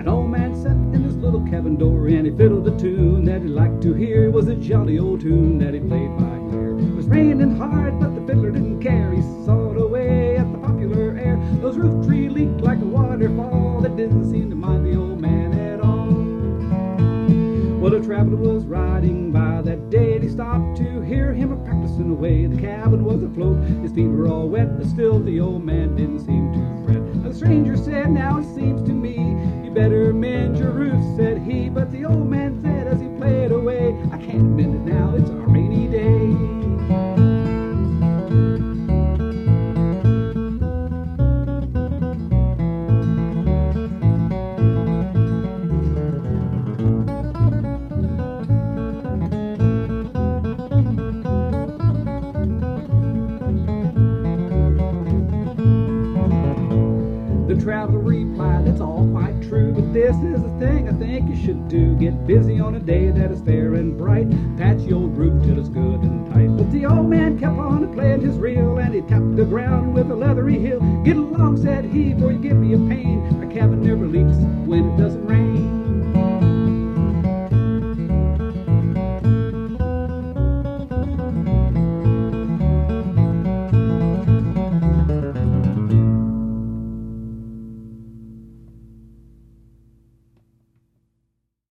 An old man sat in his little cabin door, and he fiddled a tune that he liked to hear. It was a jolly old tune that he played by ear. It was raining hard, but the fiddler didn't care. He sawed away at the popular air. Those roof tree leaked like a waterfall that didn't seem to mind the old man at all. Well, a traveler was riding by that day, and he stopped to hear him a-practicing away. The cabin was afloat, his feet were all wet, but still the old man didn't seem to fret. The stranger said, "Now it seems to me you better mend your roof," said he. But the old man said as he played away, "I can't mend it now, it's a rainy day." The traveler replied, "That's all quite true, but this is the thing I think you should do. Get busy on a day that is fair and bright. Patch your old roof till it's good and tight." But the old man kept on playing his reel, and he tapped the ground with a leathery heel. "Get along," said he, "before you give me a pain. My cabin never leaks when it doesn't